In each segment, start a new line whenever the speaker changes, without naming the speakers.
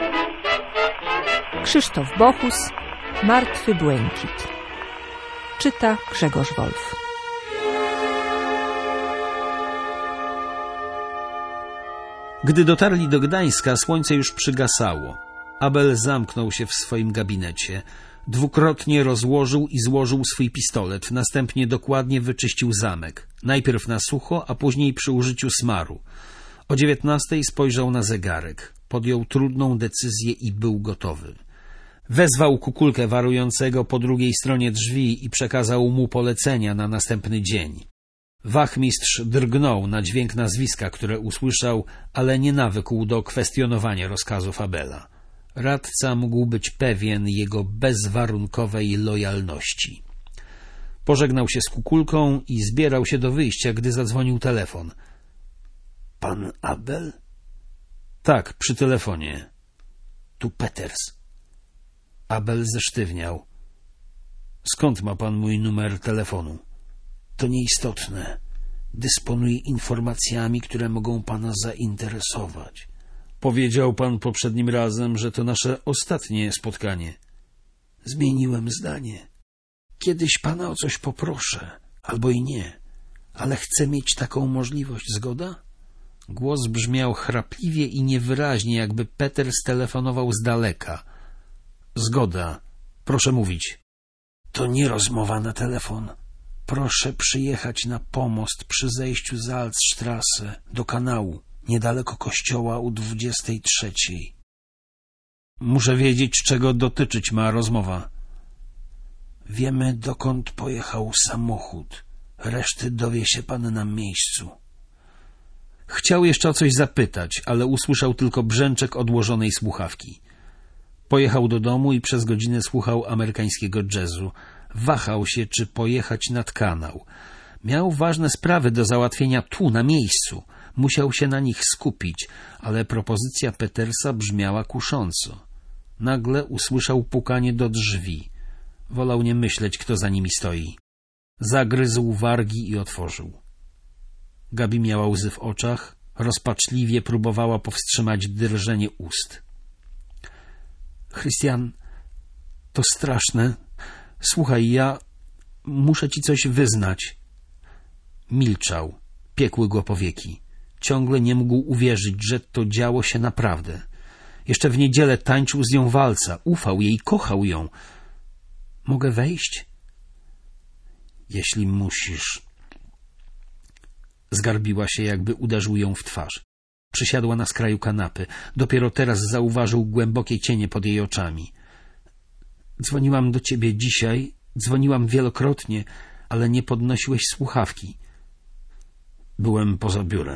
Krzysztof Bochus, Martwy błękit. Czyta Grzegorz Wolf.
Gdy dotarli do Gdańska, słońce już przygasało. Abel zamknął się w swoim gabinecie. Dwukrotnie rozłożył i złożył swój pistolet. Następnie dokładnie wyczyścił zamek. Najpierw na sucho, a później przy użyciu smaru. O 19:00 spojrzał na zegarek. Podjął trudną decyzję i był gotowy. Wezwał Kukulkę warującego po drugiej stronie drzwi i przekazał mu polecenia na następny dzień. Wachmistrz drgnął na dźwięk nazwiska, które usłyszał, ale nie nawykł do kwestionowania rozkazów Abela. Radca mógł być pewien jego bezwarunkowej lojalności. Pożegnał się z Kukulką i zbierał się do wyjścia, gdy zadzwonił telefon. — Pan Abel? — Tak, przy telefonie. — Tu Peters. Abel zesztywniał. — Skąd ma pan mój numer telefonu? — To nieistotne. Dysponuję informacjami, które mogą pana zainteresować. Powiedział pan poprzednim razem, że to nasze ostatnie spotkanie. Zmieniłem zdanie. Kiedyś pana o coś poproszę, albo i nie, ale chcę mieć taką możliwość, zgoda? Głos brzmiał chrapliwie i niewyraźnie, jakby Peters telefonował z daleka. Zgoda. Proszę mówić. To nie rozmowa na telefon. Proszę przyjechać na pomost przy zejściu z Altstrasse do kanału, niedaleko kościoła u 23:00. Muszę wiedzieć, czego dotyczyć ma rozmowa. Wiemy, dokąd pojechał samochód. Reszty dowie się pan na miejscu. Chciał jeszcze o coś zapytać, ale usłyszał tylko brzęczek odłożonej słuchawki. Pojechał do domu i przez godzinę słuchał amerykańskiego jazzu. Wahał się, czy pojechać nad kanał. Miał ważne sprawy do załatwienia tu, na miejscu. Musiał się na nich skupić, ale propozycja Petersa brzmiała kusząco. Nagle usłyszał pukanie do drzwi. Wolał nie myśleć, kto za nimi stoi. Zagryzł wargi i otworzył. Gabi miała łzy w oczach, rozpaczliwie próbowała powstrzymać drżenie ust. Christian, to straszne. Słuchaj, ja muszę ci coś wyznać. Milczał. Piekły go powieki. Ciągle nie mógł uwierzyć, że to działo się naprawdę. Jeszcze w niedzielę tańczył z nią walca. Ufał jej, kochał ją. Mogę wejść? Jeśli musisz. Zgarbiła się, jakby uderzył ją w twarz. Przysiadła na skraju kanapy. Dopiero teraz zauważył głębokie cienie pod jej oczami. Dzwoniłam do ciebie dzisiaj, dzwoniłam wielokrotnie, ale nie podnosiłeś słuchawki. Byłem poza biurem.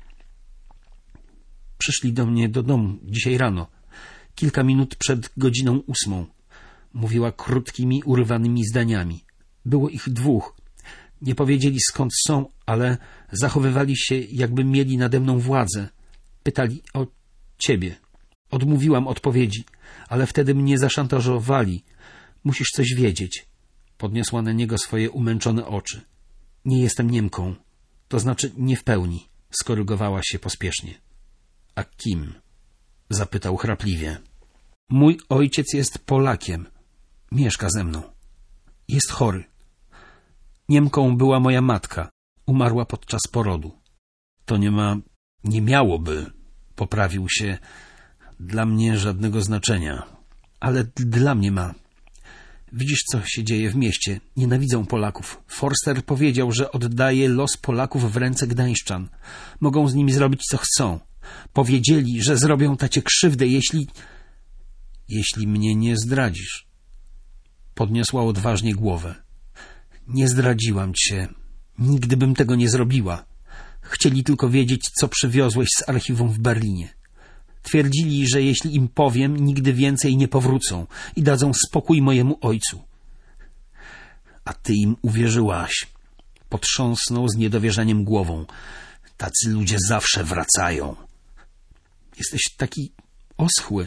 Przyszli do mnie do domu dzisiaj rano, kilka minut przed 8:00. Mówiła krótkimi, urwanymi zdaniami. Było ich 2. Nie powiedzieli, skąd są, ale zachowywali się, jakby mieli nade mną władzę. Pytali o ciebie. Odmówiłam odpowiedzi, ale wtedy mnie zaszantażowali. Musisz coś wiedzieć. Podniosła na niego swoje umęczone oczy. Nie jestem Niemką. To znaczy nie w pełni. Skorygowała się pospiesznie. A kim? Zapytał chrapliwie. Mój ojciec jest Polakiem. Mieszka ze mną. Jest chory. Niemką była moja matka. Umarła podczas porodu. To nie miałoby, poprawił się, dla mnie żadnego znaczenia. Ale dla mnie ma. Widzisz, co się dzieje w mieście. Nienawidzą Polaków. Forster powiedział, że oddaje los Polaków w ręce Gdańszczan. Mogą z nimi zrobić, co chcą. Powiedzieli, że zrobią tacie krzywdę, jeśli mnie nie zdradzisz. Podniosła odważnie głowę. Nie zdradziłam cię. Nigdy bym tego nie zrobiła. Chcieli tylko wiedzieć, co przywiozłeś z archiwum w Berlinie. Twierdzili, że jeśli im powiem, nigdy więcej nie powrócą i dadzą spokój mojemu ojcu. A ty im uwierzyłaś. Potrząsnął z niedowierzaniem głową. Tacy ludzie zawsze wracają. Jesteś taki oschły.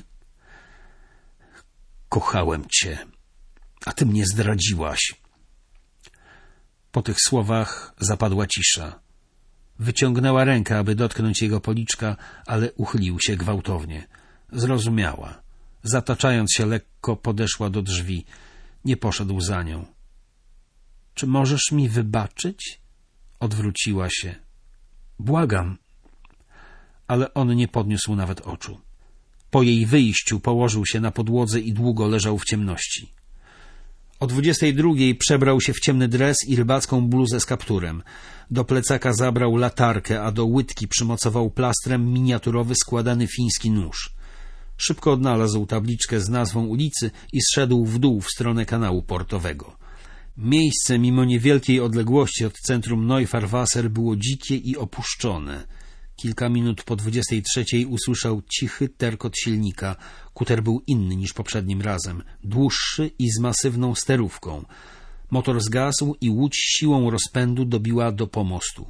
Kochałem cię, a ty mnie zdradziłaś. Po tych słowach zapadła cisza. Wyciągnęła rękę, aby dotknąć jego policzka, ale uchylił się gwałtownie. Zrozumiała. Zataczając się lekko, podeszła do drzwi. Nie poszedł za nią. — Czy możesz mi wybaczyć? Odwróciła się. — Błagam. Ale on nie podniósł nawet oczu. Po jej wyjściu położył się na podłodze i długo leżał w ciemności. O 22 przebrał się w ciemny dres i rybacką bluzę z kapturem. Do plecaka zabrał latarkę, a do łydki przymocował plastrem miniaturowy składany fiński nóż. Szybko odnalazł tabliczkę z nazwą ulicy i zszedł w dół w stronę kanału portowego. Miejsce, mimo niewielkiej odległości od centrum Neufahrwasser, było dzikie i opuszczone. Kilka minut po 23 usłyszał cichy terkot silnika. Kuter był inny niż poprzednim razem, dłuższy i z masywną sterówką. Motor zgasł i łódź siłą rozpędu dobiła do pomostu.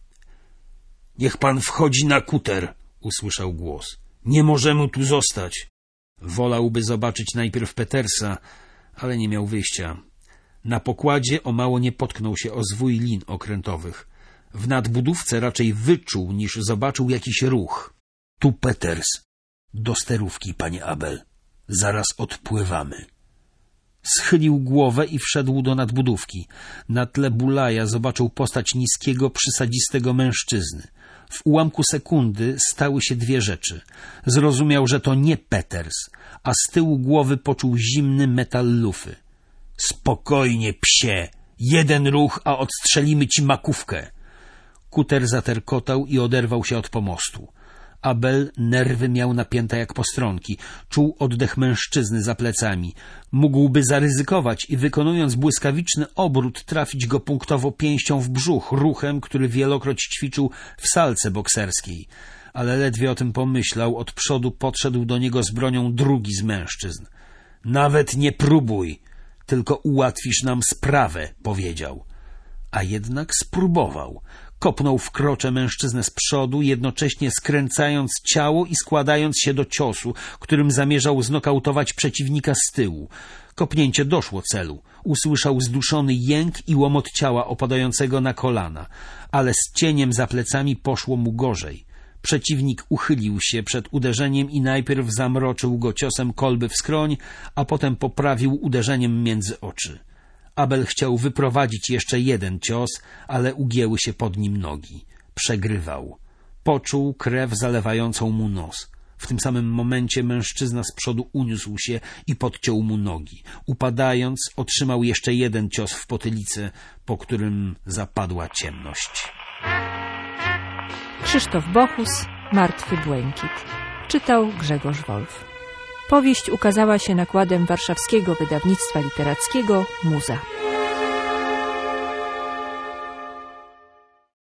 — Niech pan wchodzi na kuter! — usłyszał głos. — Nie możemy tu zostać! Wolałby zobaczyć najpierw Petersa, ale nie miał wyjścia. Na pokładzie o mało nie potknął się o zwój lin okrętowych. W nadbudówce raczej wyczuł, niż zobaczył jakiś ruch. — Tu Peters. Do sterówki, panie Abel. Zaraz odpływamy. Schylił głowę i wszedł do nadbudówki. Na tle Bulaja zobaczył postać niskiego, przysadzistego mężczyzny. W ułamku sekundy stały się dwie rzeczy. Zrozumiał, że to nie Peters, a z tyłu głowy poczuł zimny metal lufy. — Spokojnie, psie! Jeden ruch, a odstrzelimy ci makówkę! Kuter zaterkotał i oderwał się od pomostu. Abel nerwy miał napięte jak postronki. Czuł oddech mężczyzny za plecami. Mógłby zaryzykować i wykonując błyskawiczny obrót trafić go punktowo pięścią w brzuch, ruchem, który wielokroć ćwiczył w salce bokserskiej. Ale ledwie o tym pomyślał, od przodu podszedł do niego z bronią drugi z mężczyzn. — Nawet nie próbuj, tylko ułatwisz nam sprawę — powiedział. A jednak spróbował. Kopnął w krocze mężczyznę z przodu, jednocześnie skręcając ciało i składając się do ciosu, którym zamierzał znokautować przeciwnika z tyłu. Kopnięcie doszło celu. Usłyszał zduszony jęk i łomot ciała opadającego na kolana, ale z cieniem za plecami poszło mu gorzej. Przeciwnik uchylił się przed uderzeniem i najpierw zamroczył go ciosem kolby w skroń, a potem poprawił uderzeniem między oczy. Abel chciał wyprowadzić jeszcze jeden cios, ale ugięły się pod nim nogi. Przegrywał. Poczuł krew zalewającą mu nos. W tym samym momencie mężczyzna z przodu uniósł się i podciął mu nogi. Upadając, otrzymał jeszcze jeden cios w potylicę, po którym zapadła ciemność.
Krzysztof Bochus, Martwy błękit. Czytał Grzegorz Wolf. Powieść ukazała się nakładem warszawskiego wydawnictwa literackiego Muza.